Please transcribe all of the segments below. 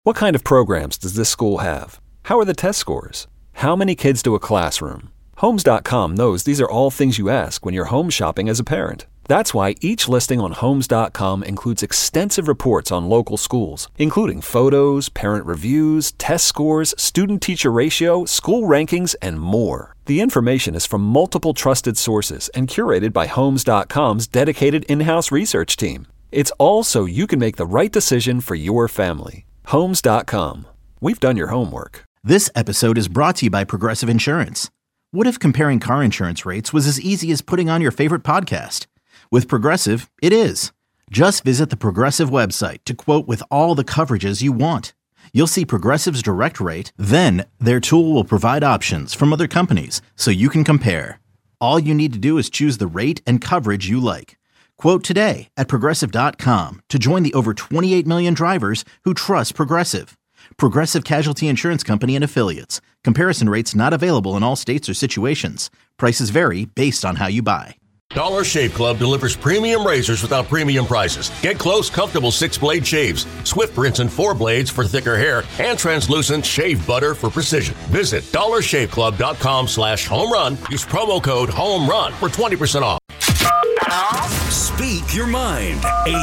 What kind of programs does this school have? How are the test scores? How many kids do a classroom? Homes.com knows these are all things you ask when you're home shopping as a parent. That's why each listing on Homes.com includes extensive reports on local schools, including photos, parent reviews, test scores, student-teacher ratio, school rankings, and more. The information is from multiple trusted sources and curated by Homes.com's dedicated in-house research team. It's all so you can make the right decision for your family. Homes.com. We've done your homework. This episode is brought to you by Progressive Insurance. What if comparing car insurance rates was as easy as putting on your favorite podcast? With Progressive, it is. Just visit the Progressive website to quote with all the coverages you want. You'll see Progressive's direct rate, then their tool will provide options from other companies so you can compare. All you need to do is choose the rate and coverage you like. Quote today at Progressive.com to join the over 28 million drivers who trust Progressive. Progressive Casualty Insurance Company and Affiliates. Comparison rates not available in all states or situations. Prices vary based on how you buy. Dollar Shave Club delivers premium razors without premium prices. Get close, comfortable 6-blade shaves, swift rinse and 4 blades for thicker hair, and translucent shave butter for precision. Visit dollarshaveclub.com/home run. Use promo code HOMERUN for 20% off. Speak your mind.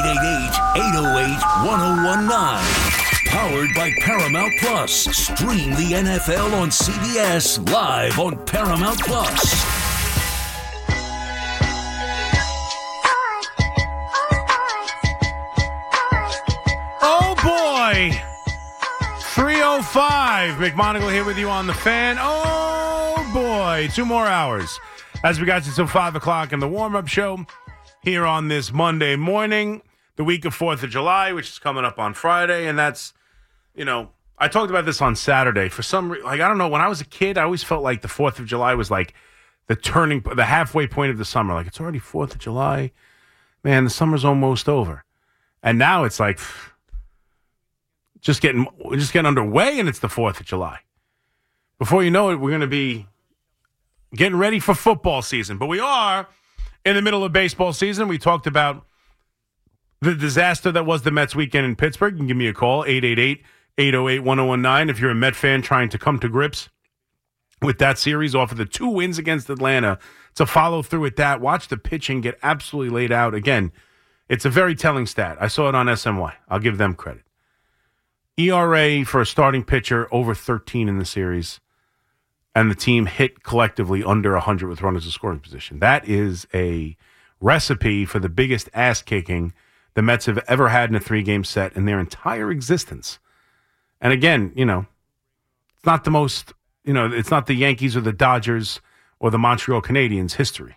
888-808-1019. Powered by Paramount Plus. Stream the NFL on CBS live on Paramount Plus. Oh boy! 3:05. McMonagle here with you on the Fan. Oh boy, 2 more hours as we got you till 5 o'clock in the warm-up show here on this Monday morning, the week of 4th of July, which is coming up on Friday, and that's, you know, I talked about this on Saturday. For some reason, like, I don't know, when I was a kid, I always felt like the 4th of July was like the halfway point of the summer. Like, it's already 4th of July. Man, the summer's almost over. And now it's like we're just getting underway, and it's the 4th of July. Before you know it, we're going to be getting ready for football season. But we are in the middle of baseball season. We talked about the disaster that was the Mets weekend in Pittsburgh. You can give me a call, 888-808-1019. If you're a Met fan trying to come to grips with that series off of the 2 wins against Atlanta, to follow through with that, watch the pitching get absolutely laid out. Again, it's a very telling stat. I saw it on SNY. I'll give them credit. ERA for a starting pitcher over 13 in the series, and the team hit collectively under 100 with runners in scoring position. That is a recipe for the biggest ass-kicking the Mets have ever had in a 3-game set in their entire existence. And again, you know, it's not the most, you know, it's not the Yankees or the Dodgers or the Montreal Canadiens history.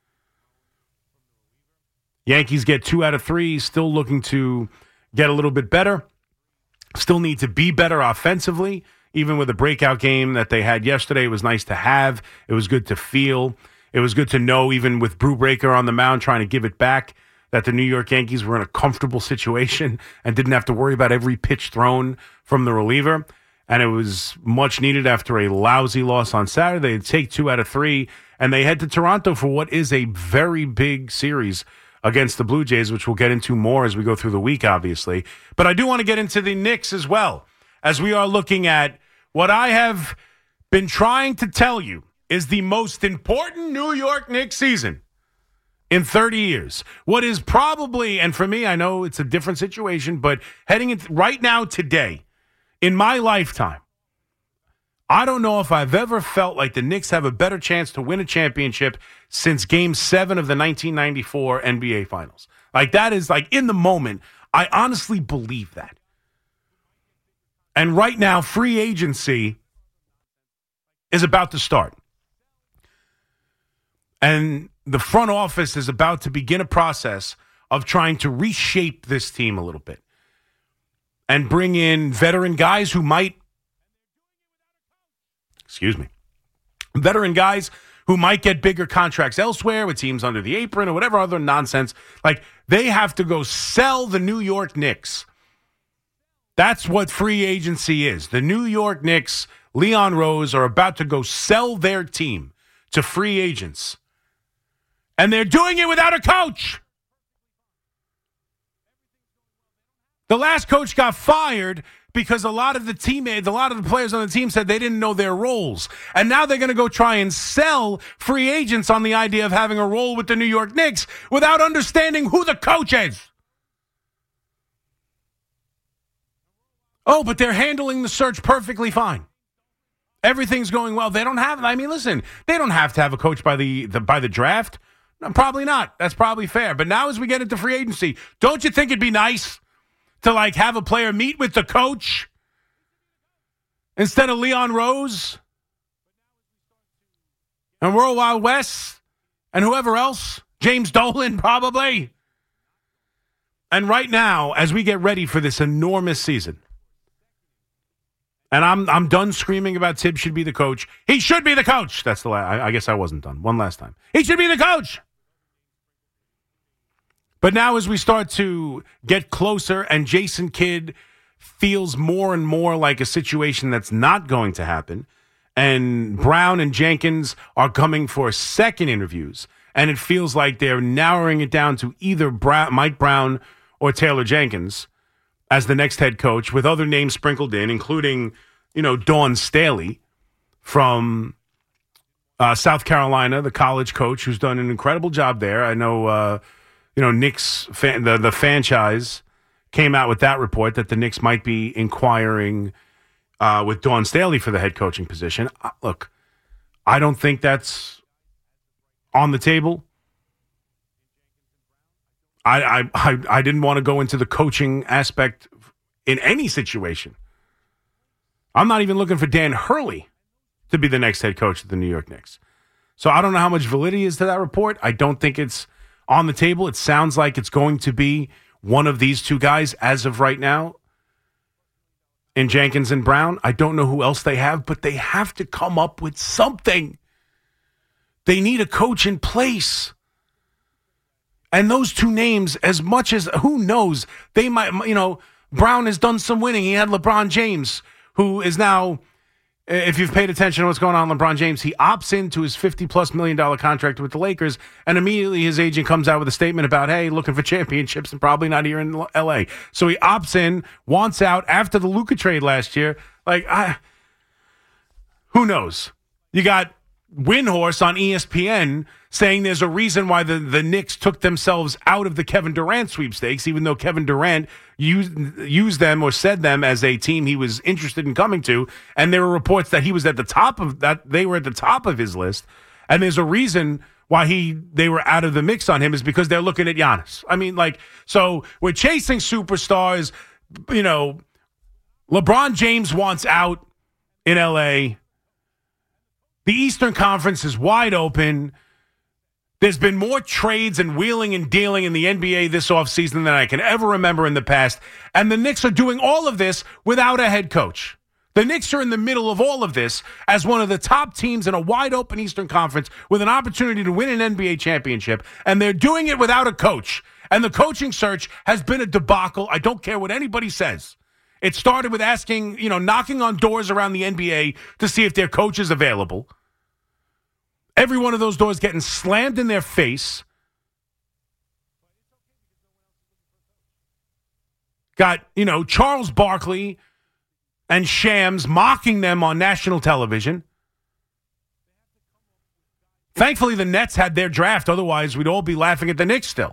Yankees get 2 out of 3, still looking to get a little bit better, still need to be better offensively. Even with a breakout game that they had yesterday, it was nice to have. It was good to feel. It was good to know, even with Brubaker on the mound trying to give it back, that the New York Yankees were in a comfortable situation and didn't have to worry about every pitch thrown from the reliever. And it was much needed after a lousy loss on Saturday. They take 2 out of 3, and they head to Toronto for what is a very big series against the Blue Jays, which we'll get into more as we go through the week, obviously. But I do want to get into the Knicks as well, as we are looking at what I have been trying to tell you is the most important New York Knicks season in 30 years. What is probably, and for me, I know it's a different situation, but heading into right now today, in my lifetime, I don't know if I've ever felt like the Knicks have a better chance to win a championship since Game 7 of the 1994 NBA Finals. Like, that is, like, in the moment, I honestly believe that. And right now, free agency is about to start. And the front office is about to begin a process of trying to reshape this team a little bit and bring in veteran guys who might, veteran guys who might get bigger contracts elsewhere with teams under the apron or whatever other nonsense. Like, they have to go sell the New York Knicks. That's what free agency is. The New York Knicks, Leon Rose, are about to go sell their team to free agents. And they're doing it without a coach. The last coach got fired because a lot of the teammates, a lot of the players on the team said they didn't know their roles. And now they're going to go try and sell free agents on the idea of having a role with the New York Knicks without understanding who the coach is. Oh, but they're handling the search perfectly fine. Everything's going well. They don't have, I mean, listen, they don't have to have a coach by the draft. No, probably not. That's probably fair. But now as we get into free agency, don't you think it'd be nice to like have a player meet with the coach instead of Leon Rose and World Wild West and whoever else? James Dolan, probably. And right now, as we get ready for this enormous season, and I'm done screaming about Tibbs should be the coach. He should be the coach. That's the last. I guess I wasn't done. One last time. He should be the coach. But now as we start to get closer and Jason Kidd feels more and more like a situation that's not going to happen, and Brown and Jenkins are coming for second interviews, and it feels like they're narrowing it down to either Mike Brown or Taylor Jenkins as the next head coach, with other names sprinkled in, including, Dawn Staley from South Carolina, the college coach who's done an incredible job there. I know, Knicks the franchise came out with that report that the Knicks might be inquiring with Dawn Staley for the head coaching position. Look, I don't think that's on the table. I didn't want to go into the coaching aspect in any situation. I'm not even looking for Dan Hurley to be the next head coach of the New York Knicks. So I don't know how much validity is to that report. I don't think it's on the table. It sounds like it's going to be one of these two guys as of right now in Jenkins and Brown. I don't know who else they have, but they have to come up with something. They need a coach in place. And those two names, as much as, who knows, they might, Brown has done some winning. He had LeBron James, who is now, if you've paid attention to what's going on with LeBron James, he opts into his $50+ million contract with the Lakers, and immediately his agent comes out with a statement about, hey, looking for championships and probably not here in L.A. So he opts in, wants out after the Luka trade last year. Who knows? You got Windhorse on ESPN saying there's a reason why the Knicks took themselves out of the Kevin Durant sweepstakes, even though Kevin Durant used them or said them as a team he was interested in coming to. And there were reports that he was at the top of that. They were at the top of his list. And there's a reason why they were out of the mix on him is because they're looking at Giannis. I mean, so we're chasing superstars. LeBron James wants out in LA. The Eastern Conference is wide open. There's been more trades and wheeling and dealing in the NBA this offseason than I can ever remember in the past. And the Knicks are doing all of this without a head coach. The Knicks are in the middle of all of this as one of the top teams in a wide open Eastern Conference with an opportunity to win an NBA championship. And they're doing it without a coach. And the coaching search has been a debacle. I don't care what anybody says. It started with asking, knocking on doors around the NBA to see if their coach is available. Every one of those doors getting slammed in their face. Got, Charles Barkley and Shams mocking them on national television. Thankfully, the Nets had their draft. Otherwise, we'd all be laughing at the Knicks still.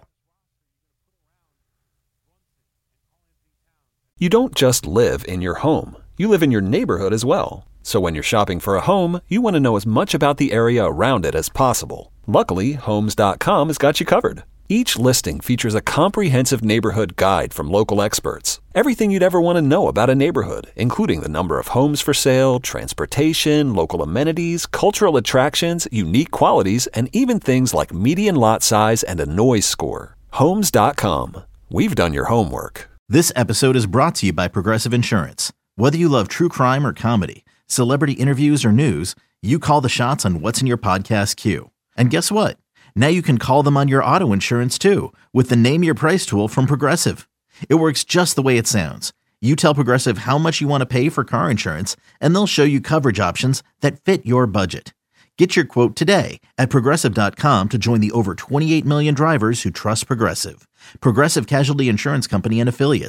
You don't just live in your home. You live in your neighborhood as well. So when you're shopping for a home, you want to know as much about the area around it as possible. Luckily, Homes.com has got you covered. Each listing features a comprehensive neighborhood guide from local experts. Everything you'd ever want to know about a neighborhood, including the number of homes for sale, transportation, local amenities, cultural attractions, unique qualities, and even things like median lot size and a noise score. Homes.com. We've done your homework. This episode is brought to you by Progressive Insurance. Whether you love true crime or comedy, celebrity interviews or news, you call the shots on what's in your podcast queue. And guess what? Now you can call them on your auto insurance too with the Name Your Price tool from Progressive. It works just the way it sounds. You tell Progressive how much you want to pay for car insurance, and they'll show you coverage options that fit your budget. Get your quote today at Progressive.com to join the over 28 million drivers who trust Progressive. Progressive Casualty Insurance Company and Affiliates.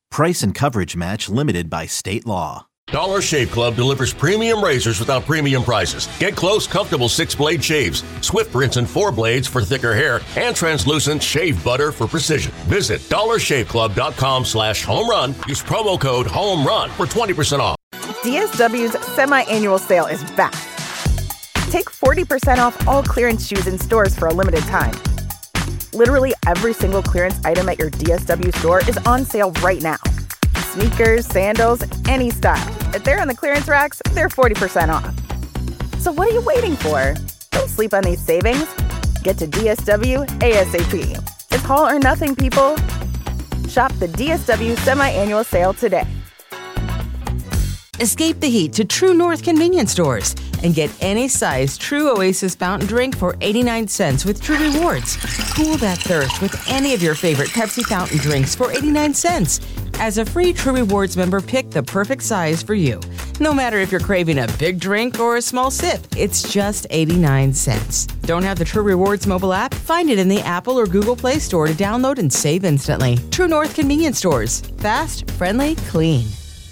Price and coverage match limited by state law. Dollar Shave Club delivers premium razors without premium prices. Get close, comfortable 6-blade shaves, Swift rinse and 4 blades for thicker hair, and translucent shave butter for precision. Visit dollarshaveclub.com/home run. Use promo code HOME RUN for 20% off. DSW's semi-annual sale is back. Take 40% off all clearance shoes in stores for a limited time. Literally every single clearance item at your DSW store is on sale right now. Sneakers, sandals, any style. If they're on the clearance racks, they're 40% off. So what are you waiting for? Don't sleep on these savings. Get to DSW ASAP. It's all or nothing, people. Shop the DSW semi-annual sale today. Escape the heat to True North convenience stores and get any size True Oasis fountain drink for 89 cents with True Rewards. Cool that thirst with any of your favorite Pepsi fountain drinks for 89 cents. As a free True Rewards member, pick the perfect size for you. No matter if you're craving a big drink or a small sip, it's just 89 cents. Don't have the True Rewards mobile app? Find it in the Apple or Google Play Store to download and save instantly. True North convenience stores. Fast, friendly, clean.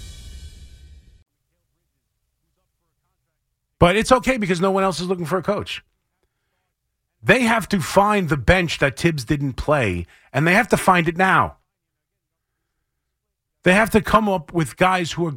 But it's okay because no one else is looking for a coach. They have to find the bench that Tibbs didn't play, and they have to find it now. They have to come up with guys who are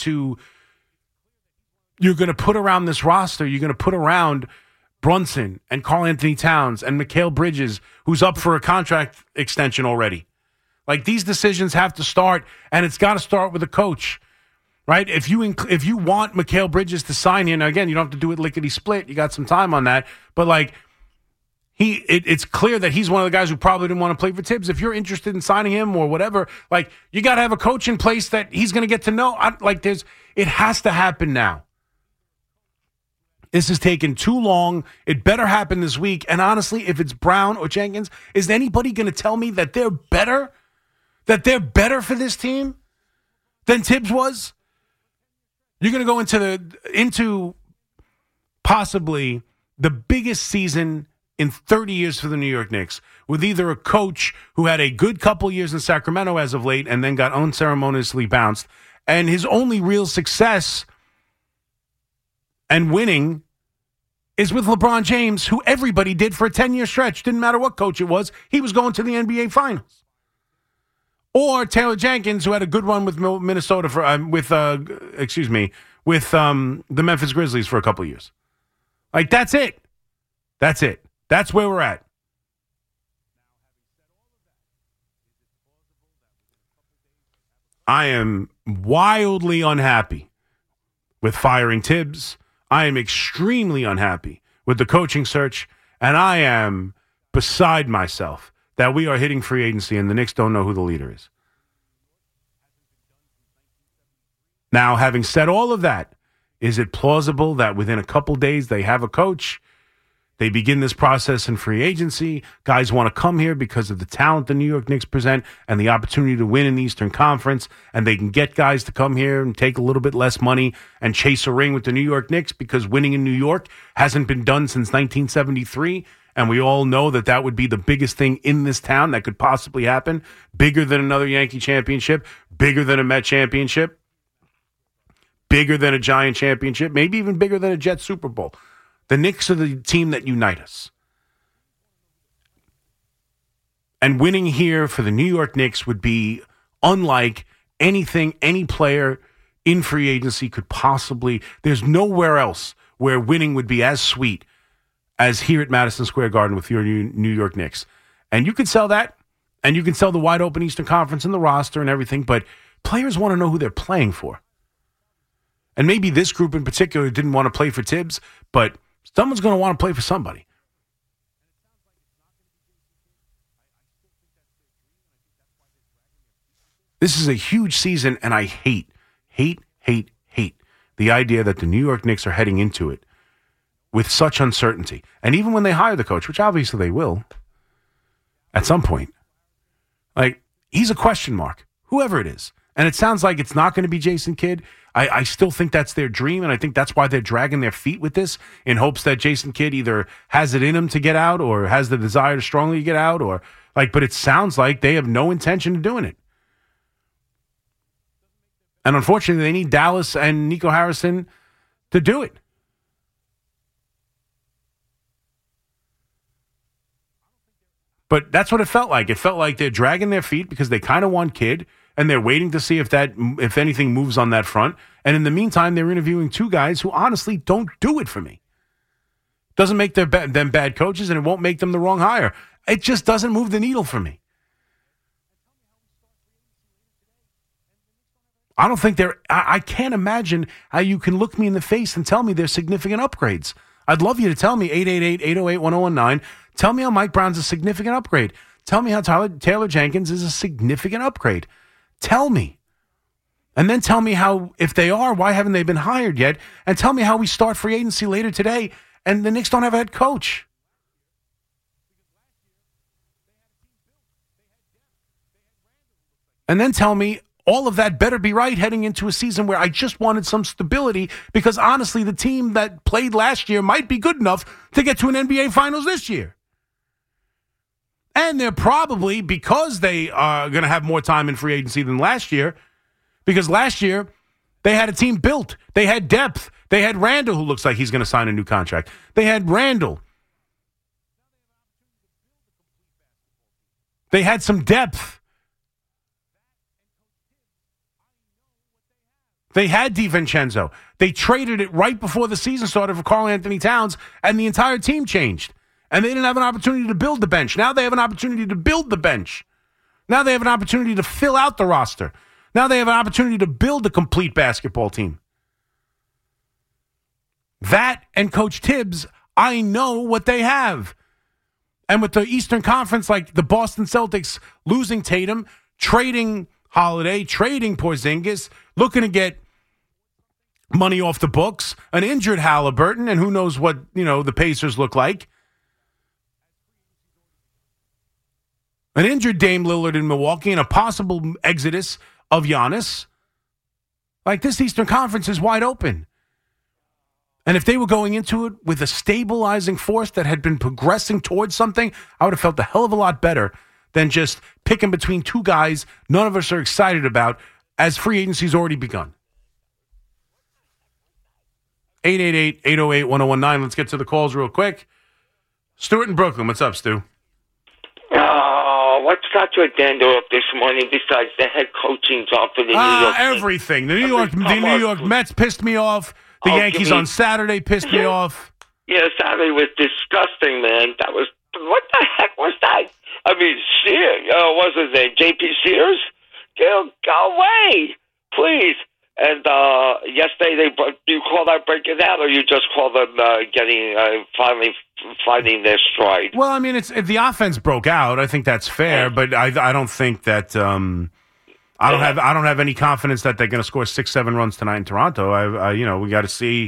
you're going to put around this roster. You're going to put around Brunson and Karl Anthony Towns and Mikal Bridges, who's up for a contract extension already. Like, these decisions have to start, and it's got to start with a coach. Right? If you want Mikal Bridges to sign here, now again, you don't have to do it lickety-split. You got some time on that. But, like, it's clear that he's one of the guys who probably didn't want to play for Tibbs. If you're interested in signing him or whatever, like, you got to have a coach in place that he's going to get to know. It has to happen now. This has taken too long. It better happen this week. And honestly, if it's Brown or Jenkins, is anybody going to tell me that they're better? That they're better for this team than Tibbs was? You're going to go into possibly the biggest season in 30 years for the New York Knicks with either a coach who had a good couple years in Sacramento as of late and then got unceremoniously bounced, and his only real success and winning is with LeBron James, who everybody did for a 10-year stretch. Didn't matter what coach it was. He was going to the NBA Finals. Or Taylor Jenkins, who had a good run with Minnesota with the Memphis Grizzlies for a couple of years. Like, that's it. That's it. That's where we're at. I am wildly unhappy with firing Tibbs. I am extremely unhappy with the coaching search, and I am beside myself that we are hitting free agency and the Knicks don't know who the leader is. Now, having said all of that, is it plausible that within a couple days they have a coach? They begin this process in free agency. Guys want to come here because of the talent the New York Knicks present and the opportunity to win in the Eastern Conference, and they can get guys to come here and take a little bit less money and chase a ring with the New York Knicks because winning in New York hasn't been done since 1973. And we all know that that would be the biggest thing in this town that could possibly happen. Bigger than another Yankee championship, bigger than a Met championship, bigger than a Giant championship, maybe even bigger than a Jets Super Bowl. The Knicks are the team that unite us. And winning here for the New York Knicks would be unlike anything any player in free agency could possibly. There's nowhere else where winning would be as sweet as here at Madison Square Garden with your New York Knicks. And you can sell that, and you can sell the wide open Eastern Conference and the roster and everything, but players want to know who they're playing for. And maybe this group in particular didn't want to play for Tibbs, but someone's going to want to play for somebody. This is a huge season, and I hate the idea that the New York Knicks are heading into it with such uncertainty. And even when they hire the coach, which obviously they will at some point, like, he's a question mark, whoever it is. And it sounds like it's not going to be Jason Kidd. I still think that's their dream, and I think that's why they're dragging their feet with this in hopes that Jason Kidd either has it in him to get out or has the desire to strongly get out, or like. But it sounds like they have no intention of doing it. And unfortunately, they need Dallas and Nico Harrison to do it. But that's what it felt like. It felt like they're dragging their feet because they kind of want Kidd, and they're waiting to see if anything moves on that front. And in the meantime, they're interviewing two guys who honestly don't do it for me. Doesn't make them bad coaches, and it won't make them the wrong hire. It just doesn't move the needle for me. I don't think I can't imagine how you can look me in the face and tell me there's significant upgrades. I'd love you to tell me, 888-808-1019. Tell me how Mike Brown's a significant upgrade. Tell me how Taylor Jenkins is a significant upgrade. Tell me. And then tell me how, if they are, why haven't they been hired yet? And tell me how we start free agency later today and the Knicks don't have a head coach. And then tell me all of that better be right heading into a season where I just wanted some stability because, honestly, the team that played last year might be good enough to get to an NBA Finals this year. And they're probably, because they are going to have more time in free agency than last year, because last year they had a team built. They had depth. They had Randall, who looks like he's going to sign a new contract. They had Randall. They had some depth. They had DiVincenzo. They traded it right before the season started for Karl Anthony Towns, and the entire team changed. And they didn't have an opportunity to build the bench. Now they have an opportunity to build the bench. Now they have an opportunity to fill out the roster. Now they have an opportunity to build a complete basketball team. That and Coach Tibbs, I know what they have. And with the Eastern Conference, like the Boston Celtics losing Tatum, trading Holiday, trading Porzingis, looking to get money off the books, an injured Halliburton, and who knows what, the Pacers look like. An injured Dame Lillard in Milwaukee and a possible exodus of Giannis. Like, this Eastern Conference is wide open. And if they were going into it with a stabilizing force that had been progressing towards something, I would have felt a hell of a lot better than just picking between two guys none of us are excited about as free agency's already begun. 888-808-1019. Let's get to the calls real quick. Stuart in Brooklyn. What's up, Stu? What's got your dander up this morning besides the head coaching job for the New York everything. The New York Mets pissed me off. The Yankees on Saturday pissed me off. Yeah, Saturday was disgusting, man. What the heck was that? I mean, Sears, what's his name? J.P. Sears? Go away, please. And yesterday, do you call that breaking out, or you just call them finally finding their stride? Well, I mean, the offense broke out. I think that's fair, but I don't think that I don't have any confidence that they're going to score 6-7 runs tonight in Toronto. We got to see.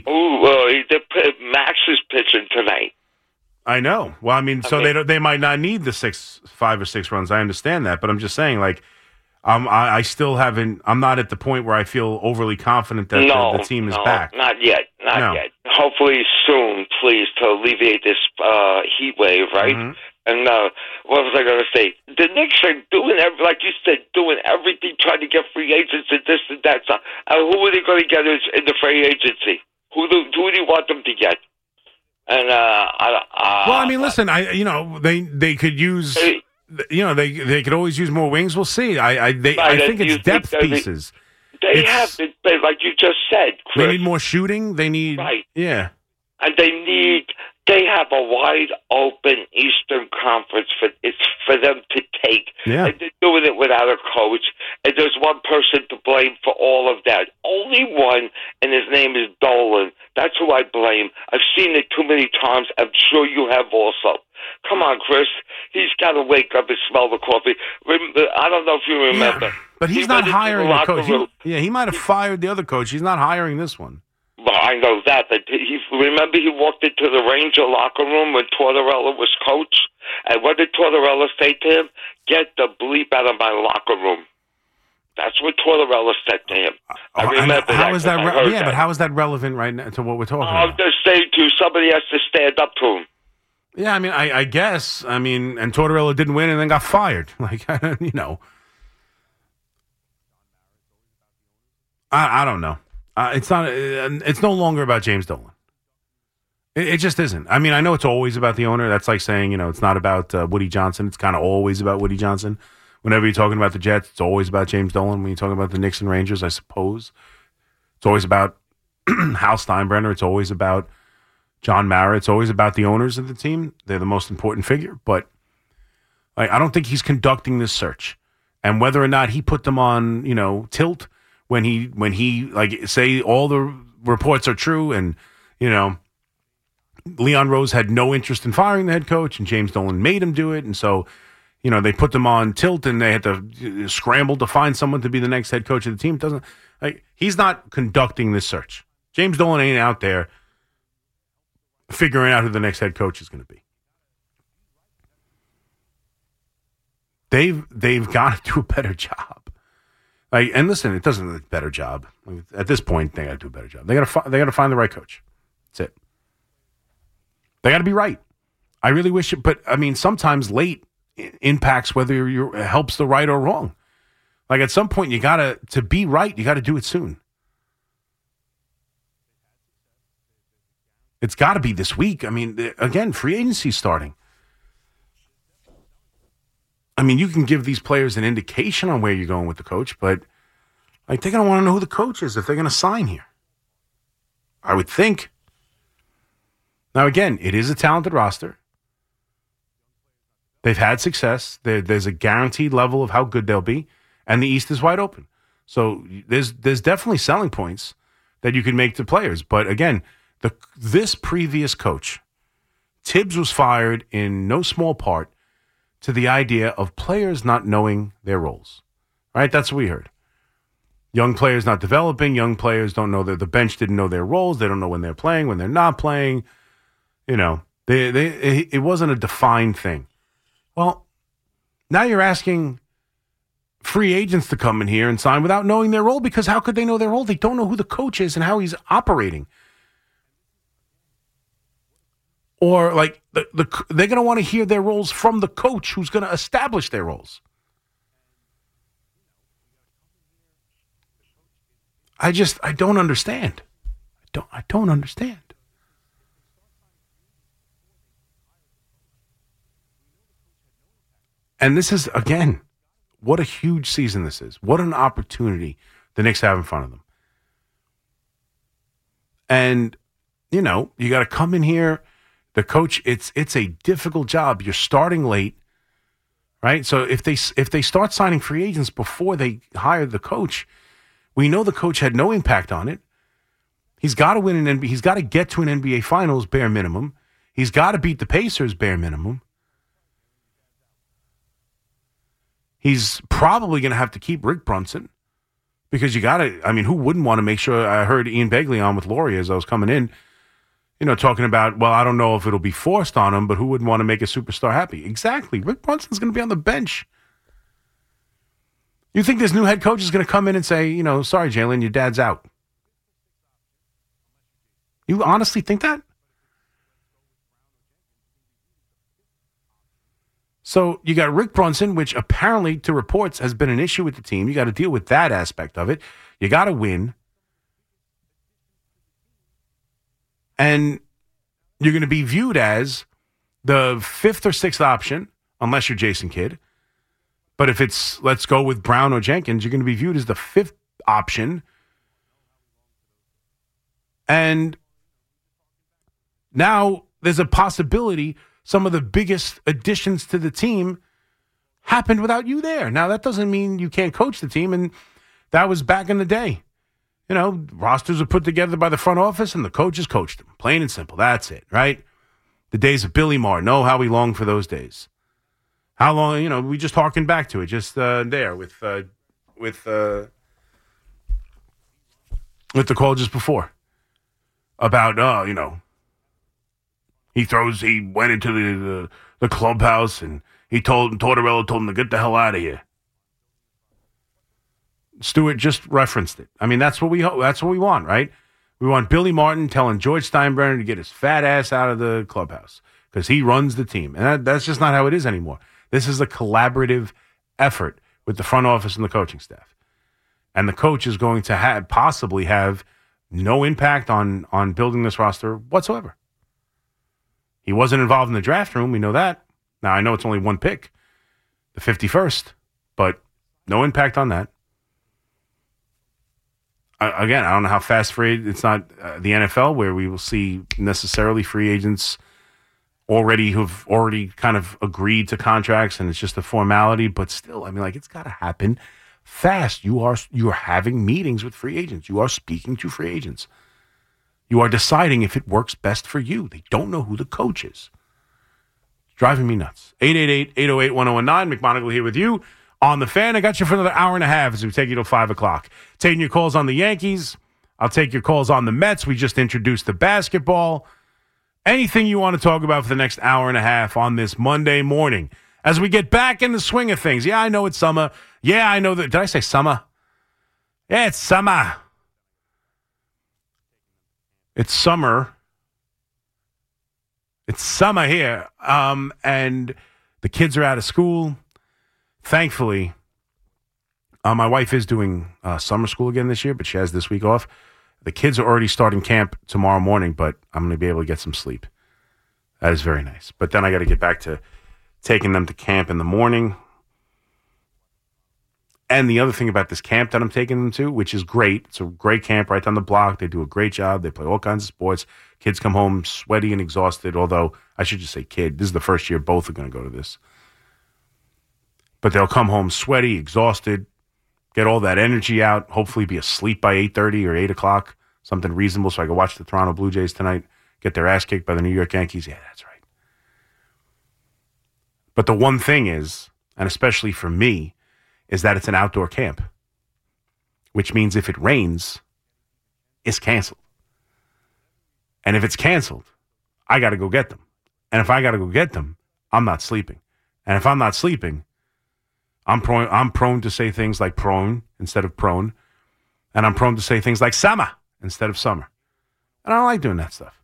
Max is pitching tonight. I know. Well, I mean, they might not need the 5 or 6 runs. I understand that, but I'm just saying, like. I still haven't. I'm not at the point where I feel overly confident that the team is back. Not yet. Not yet. Hopefully soon, please, to alleviate this heat wave, right? Mm-hmm. And what was I going to say? The Knicks are doing, like you said, doing everything, trying to get free agents and this and that. Who are they going to get in the free agency? Who do you want them to get? And well, I mean, listen, they could use. They could always use more wings. We'll see. I think it's depth pieces. They have, like you just said, Chris. They need more shooting. They need, yeah. And they have a wide open Eastern Conference for them to take. Yeah. And they're doing it without a coach. And there's one person to blame for all of that. Only one, and his name is Dolan. That's who I blame. I've seen it too many times. I'm sure you have also. Come on, Chris. He's got to wake up and smell the coffee. I don't know if you remember. Yeah, but he's not hiring the coach. He might have fired the other coach. He's not hiring this one. Well, I know that. But remember he walked into the Ranger locker room when Tortorella was coach? And what did Tortorella say to him? Get the bleep out of my locker room. That's what Tortorella said to him. I remember how is that? That. But how is that relevant right now to what we're talking about? I'm just saying to you, somebody has to stand up to him. Yeah, I mean, I guess. I mean, and Tortorella didn't win and then got fired. Like, I don't know. It's not. It's no longer about James Dolan. It just isn't. I mean, I know it's always about the owner. That's like saying, it's not about Woody Johnson. It's kind of always about Woody Johnson. Whenever you're talking about the Jets, it's always about James Dolan. When you're talking about the Knicks and Rangers, I suppose, it's always about Hal Steinbrenner. It's always about John Mara. It's always about the owners of the team. They're the most important figure. But I don't think he's conducting this search. And whether or not he put them on, tilt when he say all the reports are true and, Leon Rose had no interest in firing the head coach and James Dolan made him do it. And so, they put them on tilt and they had to scramble to find someone to be the next head coach of the team. He's not conducting this search. James Dolan ain't out there figuring out who the next head coach is going to be. They've got to do a better job. And listen, it doesn't a better job. At this point, they got to do a better job. They got to find the right coach. That's it. They got to be right. I really wish it, but sometimes late impacts whether it helps the right or wrong. At some point, to be right, you got to do it soon. It's got to be this week. Again, free agency starting. You can give these players an indication on where you're going with the coach, but they're going to want to know who the coach is if they're going to sign here. I would think. Now, again, it is a talented roster. They've had success. There's a guaranteed level of how good they'll be, and the East is wide open. So there's definitely selling points that you can make to players. But again, this previous coach, Tibbs, was fired in no small part to the idea of players not knowing their roles. Right? That's what we heard. Young players not developing. Young players don't know that the bench didn't know their roles. They don't know when they're playing, when they're not playing. It wasn't a defined thing. Well, now you're asking free agents to come in here and sign without knowing their role, because how could they know their role? They don't know who the coach is and how he's operating. Or they're going to want to hear their roles from the coach who's going to establish their roles. I don't understand. I don't understand. And this is, again, what a huge season this is. What an opportunity the Knicks have in front of them. And, you got to come in here. The coach, it's a difficult job. You're starting late, right? So if they start signing free agents before they hire the coach, we know the coach had no impact on it. He's got to win an NBA. He's got to get to an NBA Finals, bare minimum. He's got to beat the Pacers, bare minimum. He's probably going to have to keep Rick Brunson because you got to, who wouldn't want to make sure? I heard Ian Begley on with Laurie as I was coming in, talking about, well, I don't know if it'll be forced on him, but who wouldn't want to make a superstar happy? Exactly. Rick Brunson's going to be on the bench. You think this new head coach is going to come in and say, sorry, Jalen, your dad's out? You honestly think that? So you got Rick Brunson, which apparently to reports has been an issue with the team. You got to deal with that aspect of it. You got to win. And you're going to be viewed as the fifth or sixth option, unless you're Jason Kidd. But if it's, let's go with Brown or Jenkins, you're going to be viewed as the fifth option. And now there's a possibility some of the biggest additions to the team happened without you there. Now, that doesn't mean you can't coach the team, and that was back in the day. Rosters are put together by the front office, and the coaches coached them. Plain and simple. That's it, right? The days of Billy Martin. Oh, how we long for those days. How long, we just harken back to it, just there with the call just before. About, he went into the clubhouse and Tortorella told him to get the hell out of here. Stewart just referenced it. That's what we want, right? We want Billy Martin telling George Steinbrenner to get his fat ass out of the clubhouse because he runs the team. And that's just not how it is anymore. This is a collaborative effort with the front office and the coaching staff. And the coach is going to possibly have no impact on building this roster whatsoever. He wasn't involved in the draft room. We know that. Now, I know it's only one pick, the 51st, but no impact on that. Again, I don't know how fast it's not the NFL where we will see necessarily free agents who've already kind of agreed to contracts and it's just a formality, but still, I mean, like, it's got to happen fast. You are having meetings with free agents. You are speaking to free agents. You are deciding if it works best for you. They don't know who the coach is. It's driving me nuts. 888-808-1019. McMonagle here with you on The Fan. I got you for another hour and a half as we take you till 5 o'clock. Taking your calls on the Yankees. I'll take your calls on the Mets. We just introduced the basketball. Anything you want to talk about for the next hour and a half on this Monday morning as we get back in the swing of things. Yeah, I know it's summer. Yeah, I know that. Did I say summer? Yeah, it's summer. It's summer. It's summer here. And the kids are out of school. Thankfully, my wife is doing summer school again this year, but she has this week off. The kids are already starting camp tomorrow morning, but I'm going to be able to get some sleep. That is very nice. But then I got to get back to taking them to camp in the morning. And the other thing about this camp that I'm taking them to, which is great, it's a great camp right down the block. They do a great job. They play all kinds of sports. Kids come home sweaty and exhausted, although I should just say kid. This is the first year both are going to go to this. But they'll come home sweaty, exhausted, get all that energy out, hopefully be asleep by 8:30 or 8 o'clock, something reasonable so I can watch the Toronto Blue Jays tonight, get their ass kicked by the New York Yankees. Yeah, that's right. But the one thing is, and especially for me, is that it's an outdoor camp, which means if it rains, it's canceled. And if it's canceled, I got to go get them. And if I got to go get them, I'm not sleeping. And if I'm not sleeping, I'm prone to say things like prone instead of prone. And I'm prone to say things like summer instead of summer. And I don't like doing that stuff.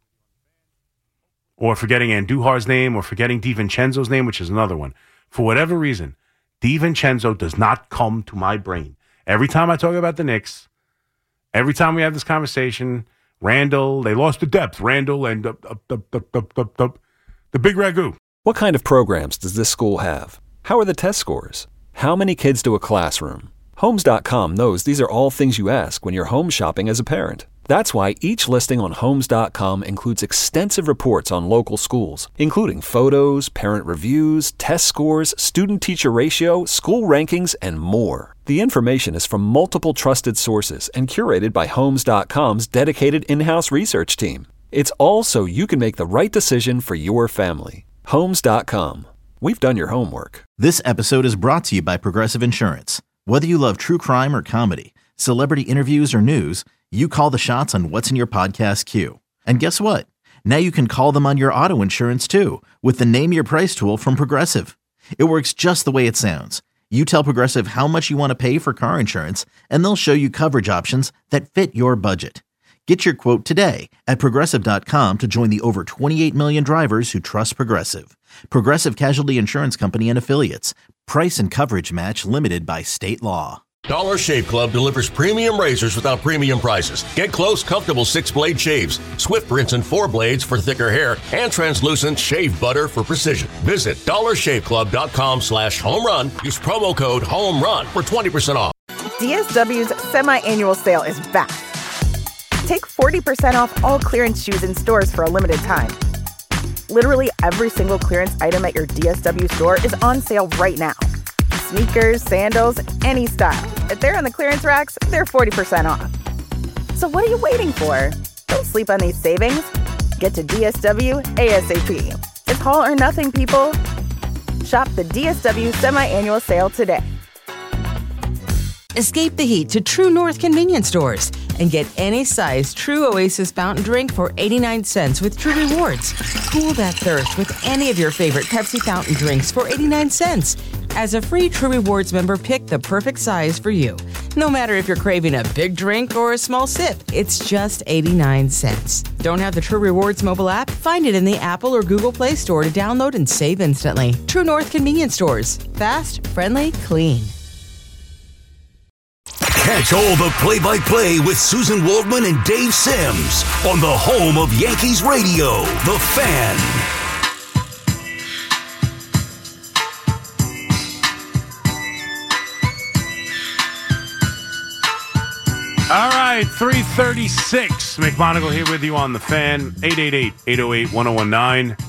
Or forgetting Andujar's name or forgetting DiVincenzo's name, which is another one. For whatever reason, DiVincenzo does not come to my brain. Every time I talk about the Knicks, every time we have this conversation, Randall, they lost the depth. Randall and the big ragu. What kind of programs does this school have? How are the test scores? How many kids do a classroom? Homes.com knows these are all things you ask when you're home shopping as a parent. That's why each listing on Homes.com includes extensive reports on local schools, including photos, parent reviews, test scores, student-teacher ratio, school rankings, and more. The information is from multiple trusted sources and curated by Homes.com's dedicated in-house research team. It's all so you can make the right decision for your family. Homes.com. We've done your homework. This episode is brought to you by Progressive Insurance. Whether you love true crime or comedy, celebrity interviews or news, you call the shots on what's in your podcast queue. And guess what? Now you can call them on your auto insurance too with the Name Your Price tool from Progressive. It works just the way it sounds. You tell Progressive how much you want to pay for car insurance, and they'll show you coverage options that fit your budget. Get your quote today at Progressive.com to join the over 28 million drivers who trust Progressive. Progressive Casualty Insurance Company and Affiliates. Price and coverage match limited by state law. Dollar Shave Club delivers premium razors without premium prices. Get close, comfortable 6-blade shaves, Swift rinse and 4 blades for thicker hair, and translucent shave butter for precision. Visit dollarshaveclub.com/home run. Use promo code HOMERUN for 20% off. DSW's semi-annual sale is back. Take 40% off all clearance shoes in stores for a limited time. Literally every single clearance item at your DSW store is on sale right now. Sneakers, sandals, any style. If they're on the clearance racks, they're 40% off. So what are you waiting for? Don't sleep on these savings. Get to DSW ASAP. It's haul or nothing, people. Shop the DSW semi-annual sale today. Escape the heat to True North convenience stores and get any size True Oasis fountain drink for 89 cents with True Rewards. Cool that thirst with any of your favorite Pepsi fountain drinks for 89 cents. As a free True Rewards member, pick the perfect size for you. No matter if you're craving a big drink or a small sip, it's just 89 cents. Don't have the True Rewards mobile app? Find it in the Apple or Google Play Store to download and save instantly. True North convenience stores. Fast, friendly, clean. Catch all the play-by-play with Susan Waldman and Dave Sims on the home of Yankees Radio, The Fan. All right, 3:36. McMonagle here with you on The Fan, 888-808-1019.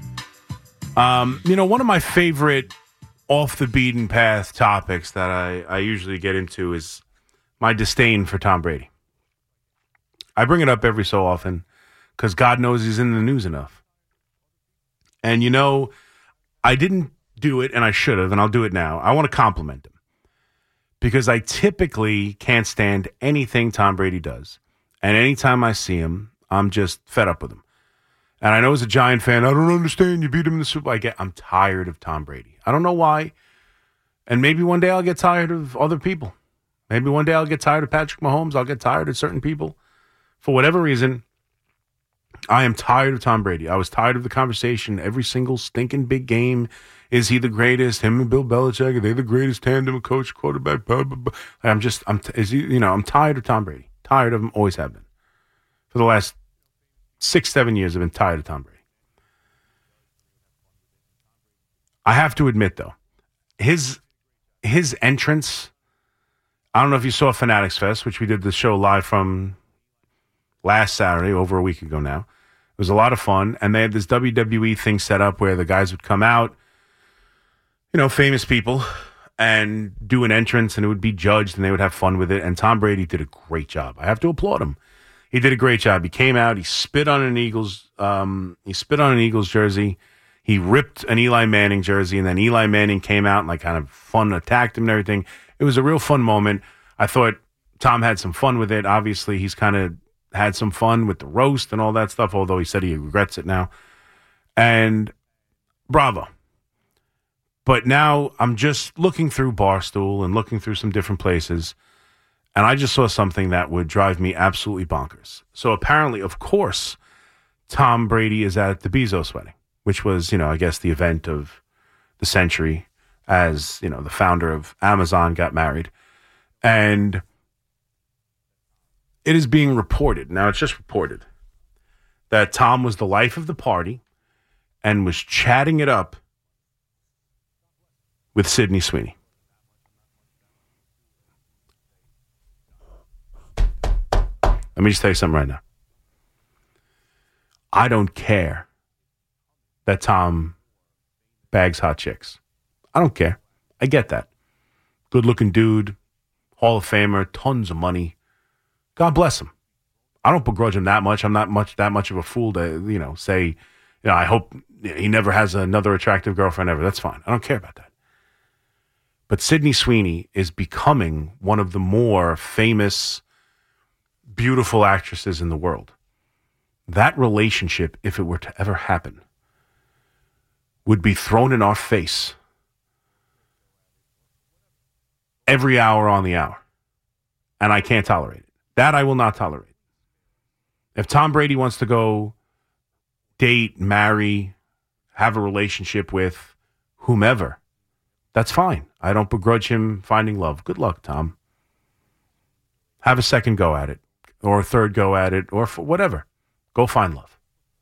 One of my favorite off-the-beaten-path topics that I usually get into is my disdain for Tom Brady. I bring it up every so often because God knows he's in the news enough. And, I didn't do it, and I should have, and I'll do it now. I want to compliment him because I typically can't stand anything Tom Brady does. And anytime I see him, I'm just fed up with him. And I know as a Giant fan, I don't understand. You beat him in the Super Bowl. I'm tired of Tom Brady. I don't know why. And maybe one day I'll get tired of other people. Maybe one day I'll get tired of Patrick Mahomes. I'll get tired of certain people. For whatever reason, I am tired of Tom Brady. I was tired of the conversation every single stinking big game. Is he the greatest? Him and Bill Belichick, are they the greatest tandem coach, quarterback? Blah, blah, blah. I'm tired of Tom Brady. Tired of him. Always have been. For the last 6-7 years, I've been tired of Tom Brady. I have to admit, though, his entrance, I don't know if you saw Fanatics Fest, which we did the show live from last Saturday, over a week ago now. It was a lot of fun, and they had this WWE thing set up where the guys would come out, famous people, and do an entrance, and it would be judged, and they would have fun with it, and Tom Brady did a great job. I have to applaud him. He did a great job. He came out. He spit on an Eagles. Jersey. He ripped an Eli Manning jersey, and then Eli Manning came out and kind of fun attacked him and everything. It was a real fun moment. I thought Tom had some fun with it. Obviously, he's kind of had some fun with the roast and all that stuff. Although he said he regrets it now. And bravo. But now I'm just looking through Barstool and looking through some different places. And I just saw something that would drive me absolutely bonkers. So apparently, of course, Tom Brady is at the Bezos wedding, which was, I guess the event of the century as, the founder of Amazon got married. And it is being reported, now it's just reported, that Tom was the life of the party and was chatting it up with Sydney Sweeney. Let me just tell you something right now. I don't care that Tom bags hot chicks. I don't care. I get that. Good-looking dude, Hall of Famer, tons of money. God bless him. I don't begrudge him that much. I'm not that much of a fool to, say, I hope he never has another attractive girlfriend ever. That's fine. I don't care about that. But Sydney Sweeney is becoming one of the more famous, beautiful actresses in the world. That relationship, if it were to ever happen, would be thrown in our face every hour on the hour. And I can't tolerate it. That I will not tolerate. If Tom Brady wants to go date, marry, have a relationship with whomever, that's fine. I don't begrudge him finding love. Good luck, Tom. Have a second go at it, or a third go at it, or whatever. Go find love.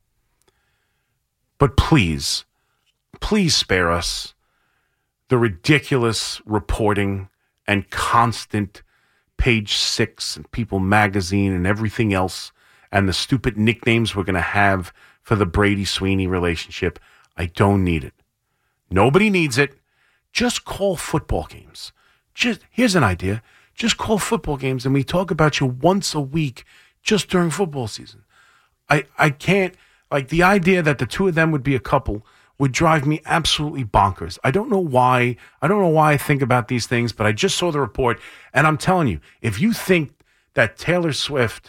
But please spare us the ridiculous reporting and constant Page 6 and People Magazine and everything else, and the stupid nicknames we're going to have for the Brady-Sweeney relationship. I don't need it. Nobody needs it. Just call football games. Here's an idea. Just call football games and we talk about you once a week just during football season. I can't, the idea that the two of them would be a couple would drive me absolutely bonkers. I don't know why I think about these things, but I just saw the report, and I'm telling you, if you think that Taylor Swift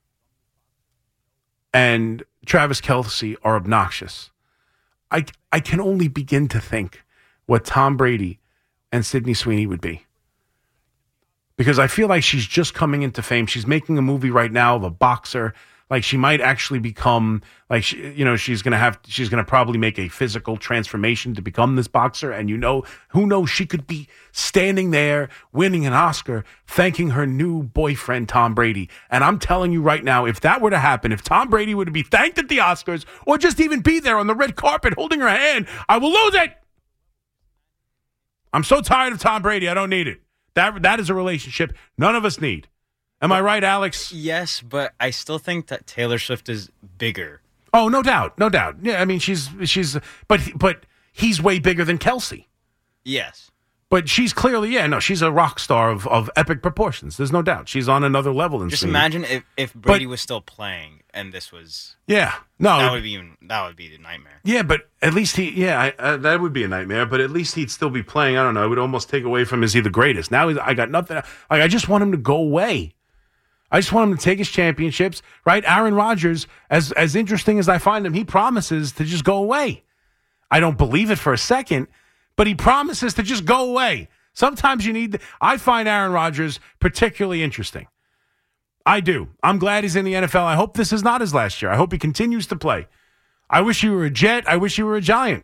and Travis Kelce are obnoxious, I can only begin to think what Tom Brady and Sydney Sweeney would be. Because I feel like she's just coming into fame. She's making a movie right now of a boxer. Like she might actually become like she's gonna probably make a physical transformation to become this boxer, and who knows, she could be standing there winning an Oscar, thanking her new boyfriend Tom Brady. And I'm telling you right now, if that were to happen, if Tom Brady were to be thanked at the Oscars or just even be there on the red carpet holding her hand, I will lose it. I'm so tired of Tom Brady. I don't need it. That is a relationship none of us need. Am I right, Alex? Yes, but I still think that Taylor Swift is bigger. Oh, no doubt. Yeah, I mean, but he's way bigger than Kelsey. Yes. But she's clearly, she's a rock star of epic proportions. There's no doubt. She's on another level than Just Sweeney. imagine if Brady was still playing and this was... Yeah. No. That would be the nightmare. Yeah, but at least that would be a nightmare, but at least he'd still be playing. I don't know. It would almost take away from is he the greatest. Now I got nothing. Like, I just want him to go away. I just want him to take his championships, right? Aaron Rodgers, as interesting as I find him, he promises to just go away. I don't believe it for a second, but he promises to just go away. Sometimes I find Aaron Rodgers particularly interesting. I do. I'm glad he's in the NFL. I hope this is not his last year. I hope he continues to play. I wish he were a Jet. I wish he were a Giant.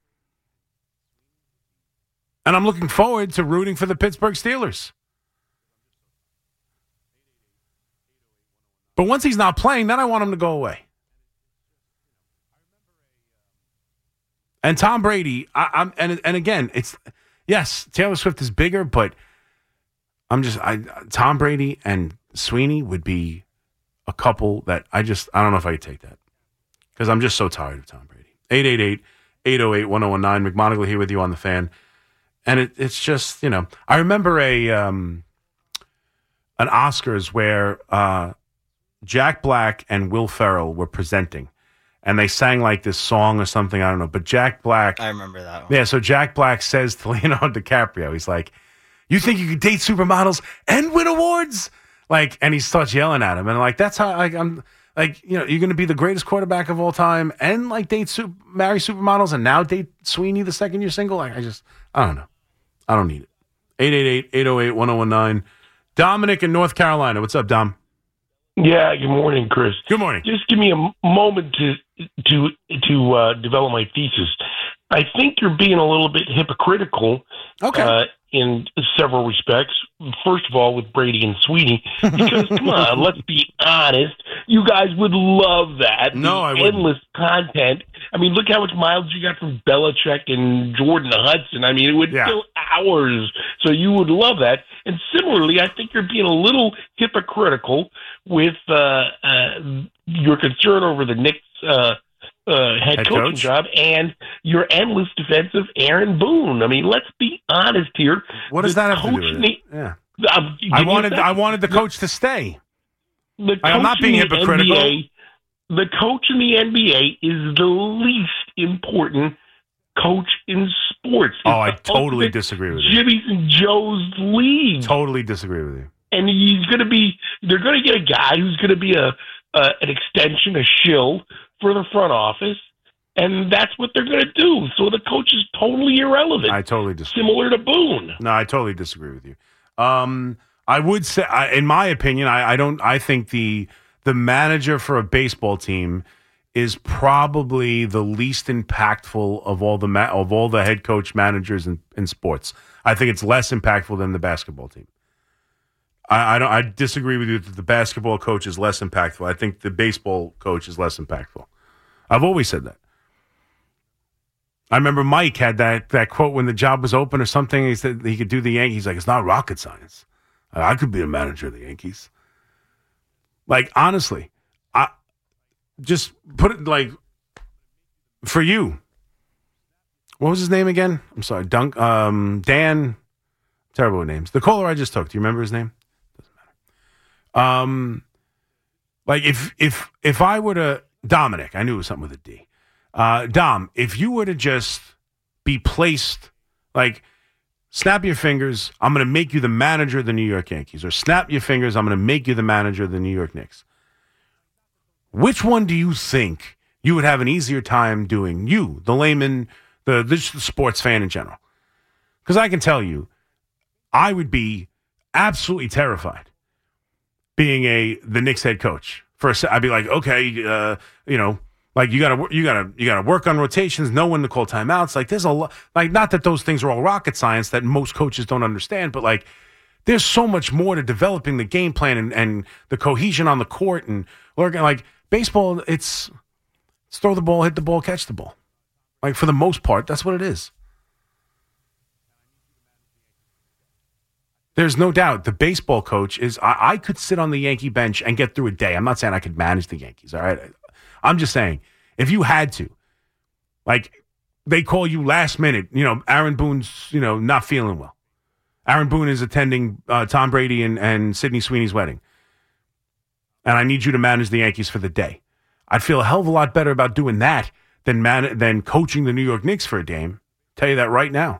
And I'm looking forward to rooting for the Pittsburgh Steelers. But once he's not playing, then I want him to go away. And Tom Brady, and again, yes, Taylor Swift is bigger, but Tom Brady and Sweeney would be a couple that I don't know if I could take that because I'm just so tired of Tom Brady. 888-808-1019, McMonagle here with you on the Fan, and it's just I remember an Oscars where Jack Black and Will Ferrell were presenting, and they sang like this song or something. I don't know. But Jack Black... I remember that one. Yeah, so Jack Black says to Leonardo DiCaprio, he's like, you think you could date supermodels and win awards? Like, and he starts yelling at him. And like, that's how I'm like, you're going to be the greatest quarterback of all time and like marry supermodels and now date Sweeney the second you're single? Like, I don't know. I don't need it. 888-808-1019. Dominic in North Carolina. What's up, Dom? Yeah, good morning, Chris. Good morning. Just give me a moment to develop my thesis. I think you're being a little bit hypocritical in several respects. First of all, with Brady and Sweeney, because come on, let's be honest, you guys would love that. No, I wouldn't. Endless content. I mean, look how much miles you got from Belichick and Jordan Hudson. I mean, it would fill hours. So you would love that. And similarly, I think you're being a little hypocritical with your concern over the Knicks head coaching job and your endless defense of Aaron Boone. I mean, let's be honest here. What does that have to do with it? Yeah. I wanted the coach to stay. I'm not being hypocritical. NBA, the coach in the NBA is the least important coach in sports. Oh, I totally disagree with you. Jimmy's and Joe's league. Totally disagree with you. And they're going to get a guy who's going to be an extension, a shill for the front office, and that's what they're going to do. So the coach is totally irrelevant. I totally disagree. Similar to Boone. No, I totally disagree with you. I would say, in my opinion, I think the manager for a baseball team is probably the least impactful of all the head coach managers in sports. I think it's less impactful than the basketball team. I disagree with you that the basketball coach is less impactful. I think the baseball coach is less impactful. I've always said that. I remember Mike had that quote when the job was open or something. He said he could do the Yankees. He's like, it's not rocket science. I could be a manager of the Yankees. Like, honestly, I just put it like, for you, what was his name again? I'm sorry, Dan, terrible with names. The caller I just took, do you remember his name? Doesn't matter. Like if I were to, Dominic, I knew it was something with a D. Dom, if you were to just be placed, like, snap your fingers, I'm going to make you the manager of the New York Yankees, or snap your fingers, I'm going to make you the manager of the New York Knicks. Which one do you think you would have an easier time doing? You, the layman, the sports fan in general. Because I can tell you, I would be absolutely terrified being the Knicks head coach I'd be like, okay, like you gotta work on rotations, know when to call timeouts. Like there's a lot, like not that those things are all rocket science that most coaches don't understand, but like there's so much more to developing the game plan and the cohesion on the court and like baseball. It's throw the ball, hit the ball, catch the ball. Like for the most part, that's what it is. There's no doubt the baseball coach is. I could sit on the Yankee bench and get through a day. I'm not saying I could manage the Yankees. All right. I'm just saying, if you had to, like, they call you last minute, Aaron Boone's, not feeling well. Aaron Boone is attending Tom Brady and Sidney Sweeney's wedding. And I need you to manage the Yankees for the day. I'd feel a hell of a lot better about doing that than coaching the New York Knicks for a game. Tell you that right now.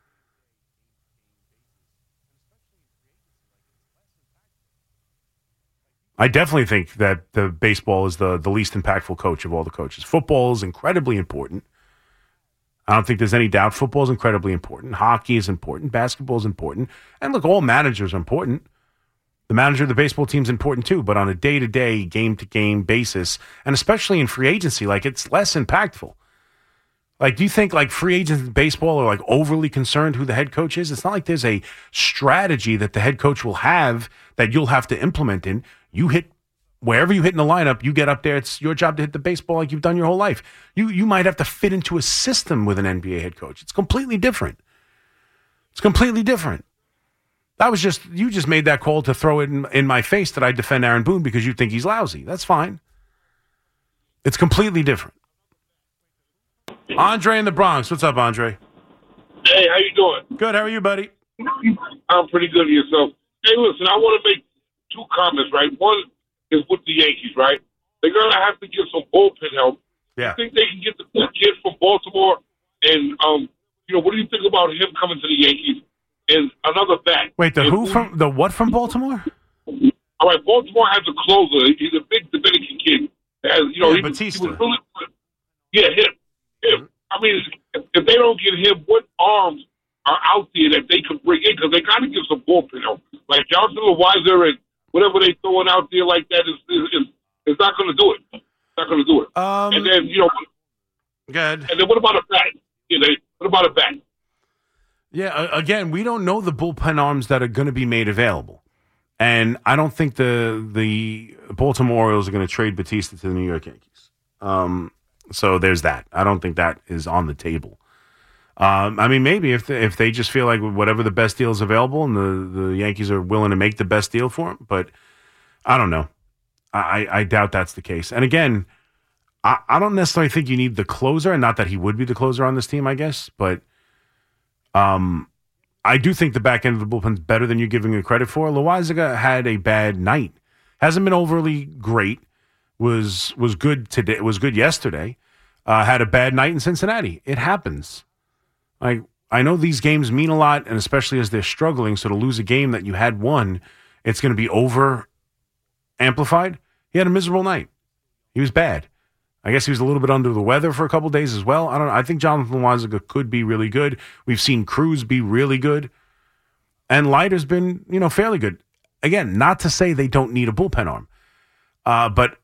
I definitely think that the baseball is the least impactful coach of all the coaches. Football is incredibly important. I don't think there's any doubt. Football is incredibly important. Hockey is important. Basketball is important. And look, all managers are important. The manager of the baseball team is important too, but on a day-to-day, game-to-game basis, and especially in free agency, like it's less impactful. Like, do you think like free agents in baseball are like overly concerned who the head coach is? It's not like there's a strategy that the head coach will have that you'll have to implement in. You hit wherever you hit in the lineup, you get up there. It's your job to hit the baseball like you've done your whole life. You might have to fit into a system with an NBA head coach. It's completely different. It's completely different. You just made that call to throw it in my face that I defend Aaron Boone because you think he's lousy. That's fine. It's completely different. Andre in the Bronx. What's up, Andre? Hey, how you doing? Good. How are you, buddy? I'm pretty good yourself. Hey, listen, I want to make two comments, right? One is with the Yankees, right? They're going to have to get some bullpen help. Yeah. I think they can get the kid from Baltimore. And, what do you think about him coming to the Yankees? And another bat. Wait, the what from Baltimore? All right, Baltimore has a closer. He's a big Dominican kid. Batista. He was really good. Yeah, him. I mean, if they don't get him, what arms are out there that they could bring in? Because they got to give some bullpen help. Like Johnson Weiser and whatever they throwing out there like that is not going to do it. It's not going to do it. And then, good. And then what about a bat? What about a bat? Yeah, again, we don't know the bullpen arms that are going to be made available. And I don't think the Baltimore Orioles are going to trade Batista to the New York Yankees. So there's that. I don't think that is on the table. I mean, maybe if they just feel like whatever the best deal is available and the Yankees are willing to make the best deal for him. But I don't know. I doubt that's the case. And again, I don't necessarily think you need the closer, and not that he would be the closer on this team, I guess. But I do think the back end of the bullpen is better than you're giving it credit for. Loaisiga had a bad night. Hasn't been overly great. Was good today. Was good yesterday. Had a bad night in Cincinnati. It happens. Like, I know these games mean a lot, and especially as they're struggling. So to lose a game that you had won, it's going to be over amplified. He had a miserable night. He was bad. I guess he was a little bit under the weather for a couple of days as well. I don't know. I think Jonathan Loaisiga could be really good. We've seen Cruz be really good. And Leiter's been, fairly good. Again, not to say they don't need a bullpen arm. But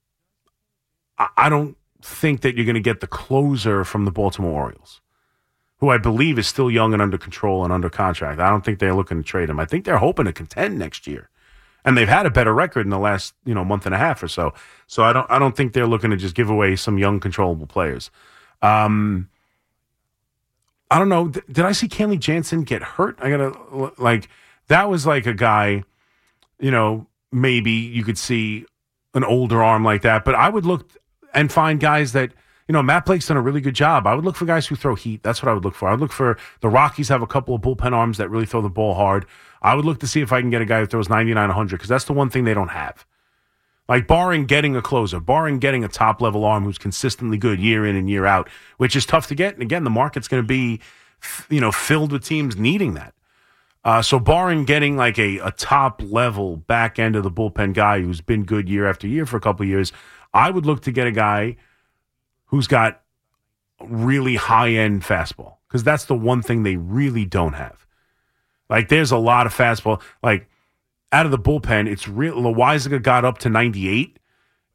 I don't think that you're going to get the closer from the Baltimore Orioles, who I believe is still young and under control and under contract. I don't think they're looking to trade him. I think they're hoping to contend next year. And they've had a better record in the last, month and a half or so. So I don't think they're looking to just give away some young, controllable players. I don't know. Did I see Kenley Jansen get hurt? That was like a guy, maybe you could see an older arm like that. But I would look and find guys that, Matt Blake's done a really good job. I would look for guys who throw heat. That's what I would look for. I would look for the Rockies have a couple of bullpen arms that really throw the ball hard. I would look to see if I can get a guy who throws 99, 100, because that's the one thing they don't have. Like, barring getting a closer, barring getting a top-level arm who's consistently good year in and year out, which is tough to get. And, again, the market's going to be, filled with teams needing that. So barring getting, like, a top-level back end of the bullpen guy who's been good year after year for a couple of years, I would look to get a guy who's got really high-end fastball, because that's the one thing they really don't have. Like, there's a lot of fastball. Like, out of the bullpen, it's real. Loaisiga got up to 98,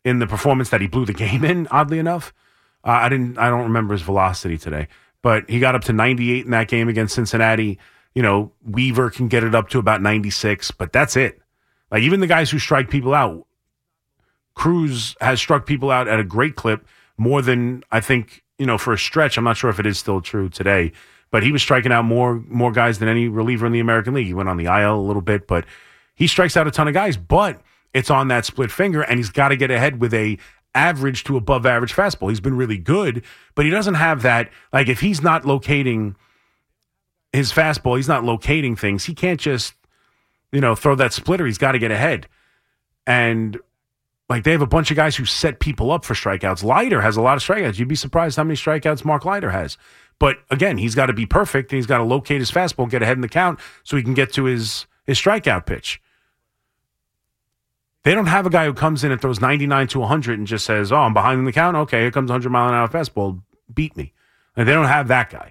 in the performance that he blew the game in, oddly enough. I don't remember his velocity today, but he got up to 98 in that game against Cincinnati. You know, Weaver can get it up to about 96, but that's it. Like, even the guys who strike people out, Cruz has struck people out at a great clip, more than, I think, you know, for a stretch. I'm not sure if it is still true today, but he was striking out more guys than any reliever in the American League. He went on the IL a little bit, but he strikes out a ton of guys, but it's on that split finger, and he's got to get ahead with a average to above average fastball. He's been really good, but he doesn't have that. Like, if he's not locating his fastball, he's not locating things. He can't just, you know, throw that splitter. He's got to get ahead. And like, they have a bunch of guys who set people up for strikeouts. Leiter has a lot of strikeouts. You'd be surprised how many strikeouts Mark Leiter has. But again, he's got to be perfect, and he's got to locate his fastball, get ahead in the count so he can get to his strikeout pitch. They don't have a guy who comes in and throws 99 to 100 and just says, oh, I'm behind in the count. Okay, here comes 100-mile-an-hour fastball. Beat me. And they don't have that guy.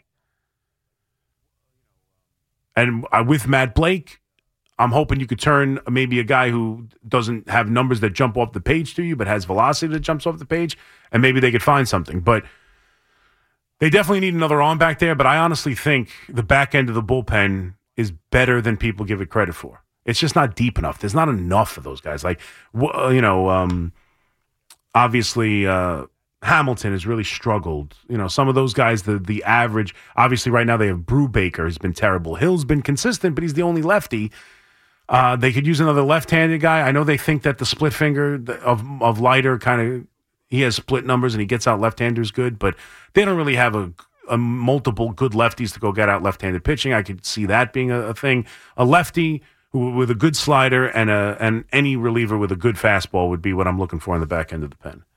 And with Matt Blake, I'm hoping you could turn maybe a guy who doesn't have numbers that jump off the page to you, but has velocity that jumps off the page, and maybe they could find something. But they definitely need another arm back there, but I honestly think the back end of the bullpen is better than people give it credit for. It's just not deep enough. There's not enough of those guys. Like, you know, obviously Hamilton has really struggled. You know, some of those guys, the average, obviously right now they have Brubaker, has been terrible. Hill's been consistent, but he's the only lefty. They could use another left-handed guy. I know they think that the split finger of Leiter kind of, he has split numbers and he gets out left-handers good, but they don't really have a multiple good lefties to go get out left-handed pitching. I could see that being a thing. A lefty with a good slider and any reliever with a good fastball would be what I'm looking for in the back end of the pen.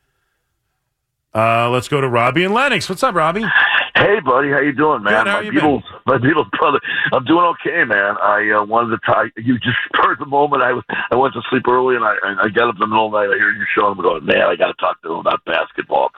Let's go to Robbie and Lennox. What's up, Robbie? Hey, buddy. How you doing, man? Good, how you been? My Beatles brother. I'm doing okay, man. I wanted to tie. You just spurred the moment. I went to sleep early, and I got up in the middle of the night. I hear your show, and I'm going, man, I got to talk to him about basketball.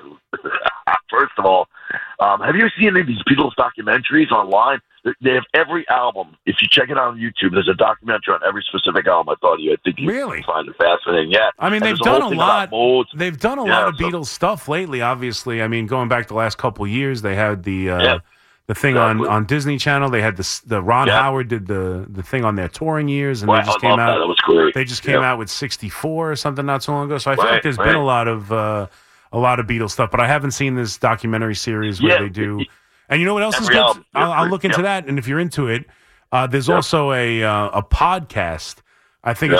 First of all, have you seen any of these Beatles documentaries online? They have every album. If you check it out on YouTube, there's a documentary on every specific album. I think you really find it fascinating. Yeah, I mean, they've done a lot. They've done a lot of Beatles stuff lately. Obviously, I mean, going back the last couple of years, they had the thing on Disney Channel. They had the Ron Howard did the thing on their touring years, and they just came out. That was great. They just came out with 64 or something not so long ago. So I feel like there's been a lot of Beatles stuff, but I haven't seen this documentary series where they do. And you know what else is good? I'll look into that. And if you're into it, there's also a podcast. I think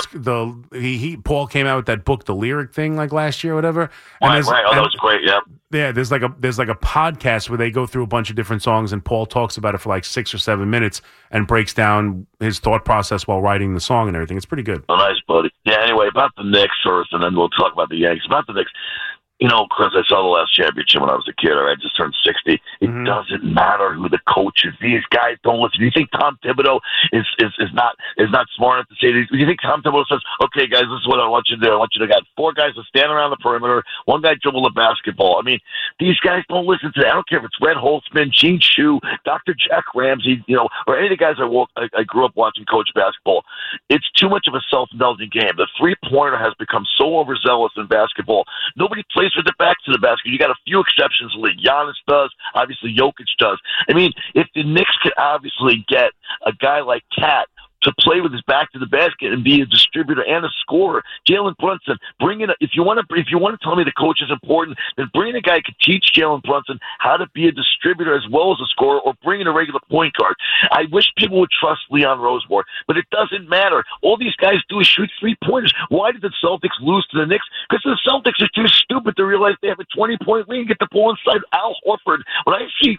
it's Paul came out with that book, The Lyric Thing, like last year or whatever. And right. Oh, that was great. Yeah. Yeah. There's like a podcast where they go through a bunch of different songs, and Paul talks about it for like 6 or 7 minutes and breaks down his thought process while writing the song and everything. It's pretty good. Oh, nice, buddy. Yeah. Anyway, about the Knicks first, and then we'll talk about the Yankees. About the Knicks. You know, Chris, I saw the last championship when I was a kid. I just turned 60. It doesn't matter who the coach is. These guys don't listen. Do you think Tom Thibodeau is not smart enough to say these? Do you think Tom Thibodeau says, "Okay, guys, this is what I want you to do. I want you to got 4 guys to stand around the perimeter, 1 guy dribble the basketball"? I mean, these guys don't listen to that. I don't care if it's Red Holtzman, Gene Shue, Dr. Jack Ramsey, you know, or any of the guys I grew up watching coach basketball. It's too much of a self-indulgent game. The three-pointer has become so overzealous in basketball. Nobody plays with their back to the basket. You got a few exceptions. Like Giannis does. Obviously, Jokic does. I mean, if the Knicks could obviously get a guy like Cat to play with his back to the basket and be a distributor and a scorer. Jalen Brunson, bring in if you want to tell me the coach is important, then bring in a guy who can teach Jalen Brunson how to be a distributor as well as a scorer, or bring in a regular point guard. I wish people would trust Leon Rose more, but it doesn't matter. All these guys do is shoot 3-pointers. Why did the Celtics lose to the Knicks? Because the Celtics are too stupid to realize they have a 20-point lead and get the ball inside Al Horford. When I see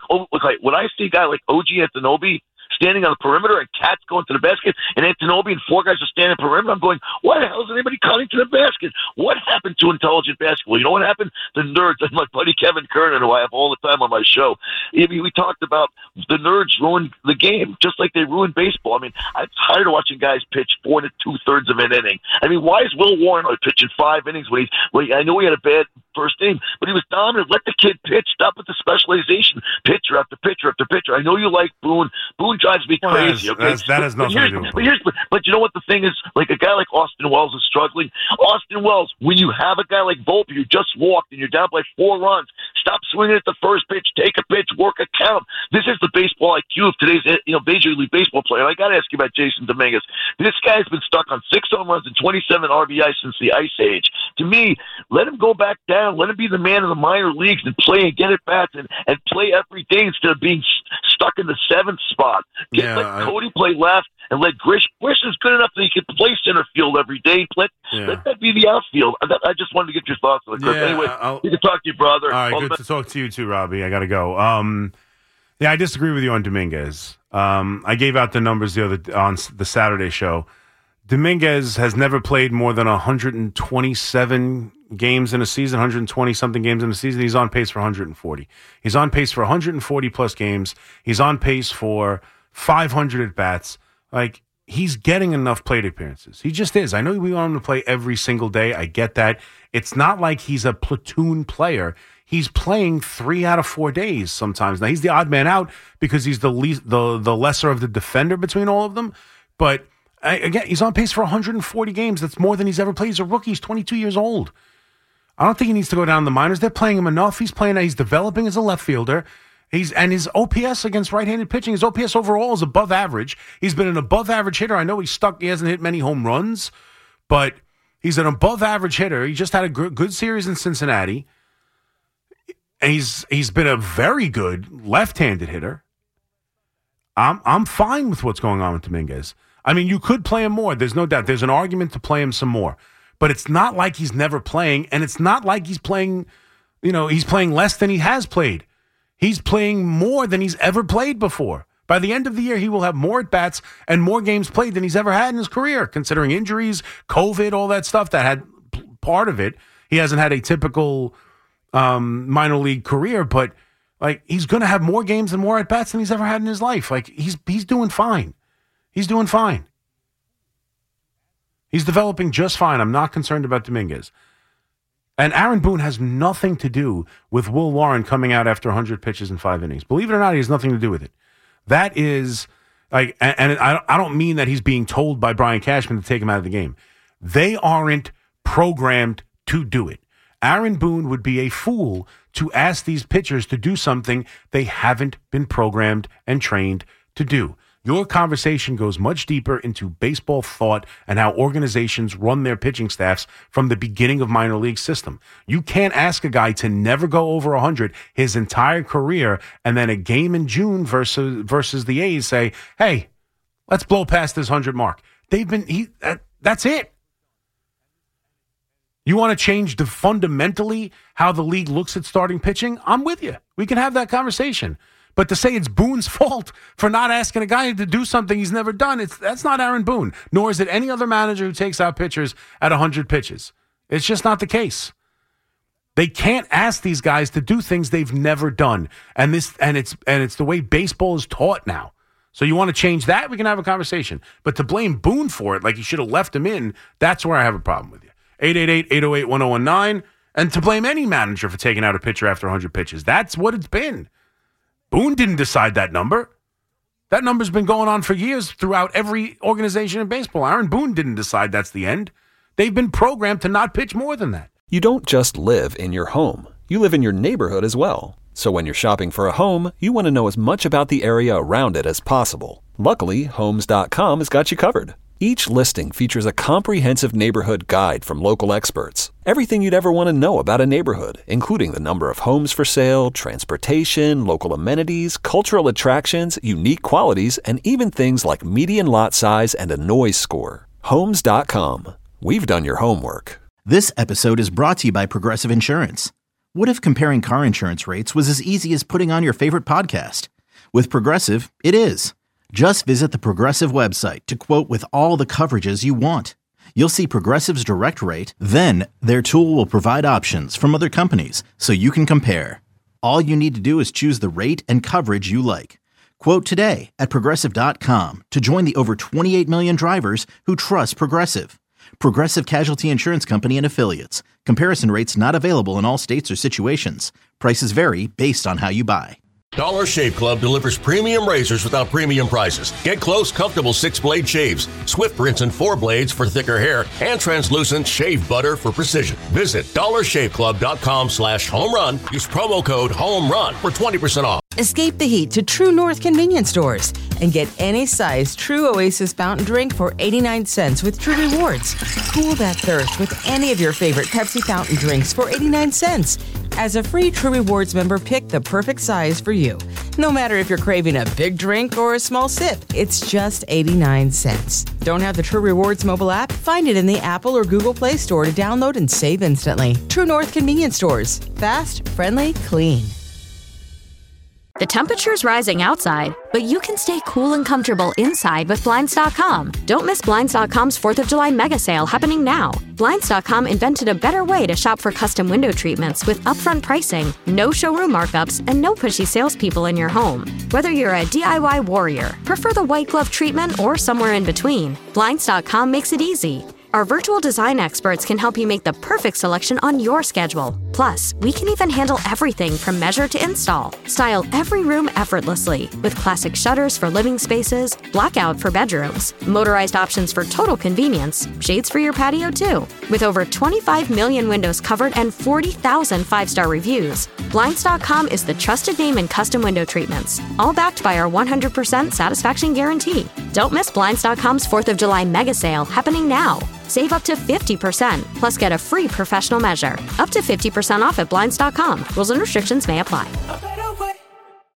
a guy like OG Anunoby standing on the perimeter and Cat's going to the basket and Anunoby and 4 guys are standing perimeter, I'm going, why the hell is anybody cutting to the basket? What happened to intelligent basketball? You know what happened? The nerds, and my buddy Kevin Kernan, who I have all the time on my show, we talked about the nerds ruined the game, just like they ruined baseball. I mean, I'm tired of watching guys pitch 4 2/3 of an inning. I mean, why is Will Warren pitching 5 innings when I know he had a first inning, but he was dominant. Let the kid pitch. Stop with the specialization. Pitcher after pitcher after pitcher. I know you like Boone. Boone drives me crazy. That has nothing to do with it. But you know what the thing is? Like a guy like Austin Wells is struggling. Austin Wells, when you have a guy like Volpe who just walked and you're down by 4 runs, stop swinging at the first pitch. Take a pitch. Work a count. This is the baseball IQ of today's Major League Baseball player. I got to ask you about Jason Dominguez. This guy's been stuck on 6 home runs and 27 RBI since the Ice Age. To me, let him go back down. Let him be the man of the minor leagues and play and get at bats and play every day instead of being stuck in the 7th spot. Let Cody play left and let Grish. Grish is good enough that he can play center field every day. Let that be the outfield. I just wanted to get your thoughts on it, Chris. Anyway, good to talk to you, brother. All right, good to talk to you too, Robbie. I got to go. I disagree with you on Dominguez. I gave out the numbers on the Saturday show. Dominguez has never played more than 127 games in a season, 120-something games in a season. He's on pace for 140. He's on pace for 140-plus games. He's on pace for 500 at-bats. Like, he's getting enough plate appearances. He just is. I know we want him to play every single day. I get that. It's not like he's a platoon player. He's playing 3 out of 4 days sometimes. Now, he's the odd man out because he's the lesser of the defender between all of them. But again, he's on pace for 140 games. That's more than he's ever played. He's a rookie. He's 22 years old. I don't think he needs to go down the minors. They're playing him enough. He's developing as a left fielder. And his OPS against right-handed pitching, his OPS overall is above average. He's been an above-average hitter. I know he hasn't hit many home runs, but he's an above-average hitter. He just had a good series in Cincinnati. And he's been a very good left-handed hitter. I'm fine with what's going on with Dominguez. I mean, you could play him more. There's no doubt. There's an argument to play him some more. But it's not like he's never playing, and it's not like he's playing, he's playing less than he has played. He's playing more than he's ever played before. By the end of the year, he will have more at-bats and more games played than he's ever had in his career, considering injuries, COVID, all that stuff that had part of it. He hasn't had a typical minor league career, but he's going to have more games and more at-bats than he's ever had in his life. He's doing fine. He's doing fine. He's developing just fine. I'm not concerned about Dominguez. And Aaron Boone has nothing to do with Will Warren coming out after 100 pitches in 5 innings. Believe it or not, he has nothing to do with it. That is, and I don't mean that he's being told by Brian Cashman to take him out of the game. They aren't programmed to do it. Aaron Boone would be a fool to ask these pitchers to do something they haven't been programmed and trained to do. Your conversation goes much deeper into baseball thought and how organizations run their pitching staffs from the beginning of minor league system. You can't ask a guy to never go over 100 his entire career and then a game in June versus the A's say, hey, let's blow past this 100 mark. That's it. You want to change fundamentally how the league looks at starting pitching? I'm with you. We can have that conversation. But to say it's Boone's fault for not asking a guy to do something he's never done, that's not Aaron Boone, nor is it any other manager who takes out pitchers at 100 pitches. It's just not the case. They can't ask these guys to do things they've never done. And it's the way baseball is taught now. So you want to change that? We can have a conversation. But to blame Boone for it, like you should have left him in, that's where I have a problem with you. 888-808-1019. And to blame any manager for taking out a pitcher after 100 pitches. That's what it's been. Boone didn't decide that number. That number's been going on for years throughout every organization in baseball. Aaron Boone didn't decide that's the end. They've been programmed to not pitch more than that. You don't just live in your home. You live in your neighborhood as well. So when you're shopping for a home, you want to know as much about the area around it as possible. Luckily, Homes.com has got you covered. Each listing features a comprehensive neighborhood guide from local experts. Everything you'd ever want to know about a neighborhood, including the number of homes for sale, transportation, local amenities, cultural attractions, unique qualities, and even things like median lot size and a noise score. Homes.com. We've done your homework. This episode is brought to you by Progressive Insurance. What if comparing car insurance rates was as easy as putting on your favorite podcast? With Progressive, it is. Just visit the Progressive website to quote with all the coverages you want. You'll see Progressive's direct rate, then their tool will provide options from other companies so you can compare. All you need to do is choose the rate and coverage you like. Quote today at Progressive.com to join the over 28 million drivers who trust Progressive. Progressive Casualty Insurance Company and Affiliates. Comparison rates not available in all states or situations. Prices vary based on how you buy. Dollar Shave Club delivers premium razors without premium prices. Get close, comfortable 6-blade shaves, Swift rinse and 4 blades for thicker hair, and translucent shave butter for precision. Visit dollarshaveclub.com/home-run. Use promo code HOME-RUN for 20% off. Escape the heat to True North convenience stores and get any size True Oasis fountain drink for 89 cents with True Rewards. Cool that thirst with any of your favorite Pepsi fountain drinks for 89 cents. As a free True Rewards member, pick the perfect size for you. No matter if you're craving a big drink or a small sip, it's just 89 cents. Don't have the True Rewards mobile app? Find it in the Apple or Google Play Store to download and save instantly. True North convenience stores. Fast, friendly, clean. The temperature's rising outside, but you can stay cool and comfortable inside with Blinds.com. Don't miss Blinds.com's 4th of July mega sale happening now. Blinds.com invented a better way to shop for custom window treatments with upfront pricing, no showroom markups, and no pushy salespeople in your home. Whether you're a DIY warrior, prefer the white glove treatment, or somewhere in between, Blinds.com makes it easy. Our virtual design experts can help you make the perfect selection on your schedule. Plus, we can even handle everything from measure to install. Style every room effortlessly with classic shutters for living spaces, blackout for bedrooms, motorized options for total convenience, shades for your patio too. With over 25 million windows covered and 40,000 five-star reviews, Blinds.com is the trusted name in custom window treatments, all backed by our 100% satisfaction guarantee. Don't miss Blinds.com's 4th of July mega sale happening now. Save up to 50%, plus get a free professional measure. Up to 50% off at Blinds.com. Rules and restrictions may apply.